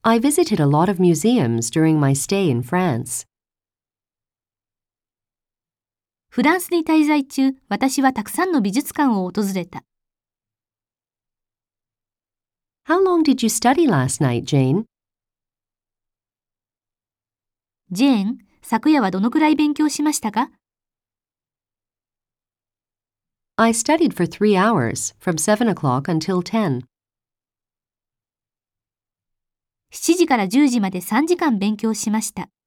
I visited a lot of museums during my stay in France. フランスに滞在中、私はたくさんの美術館を訪れた。 How long did you study last night, Jane? ジェーン、昨夜はどのくらい勉強しましたか？ I studied for 3 hours, from 7 o'clock until 10. 7時から10時まで3時間勉強しました。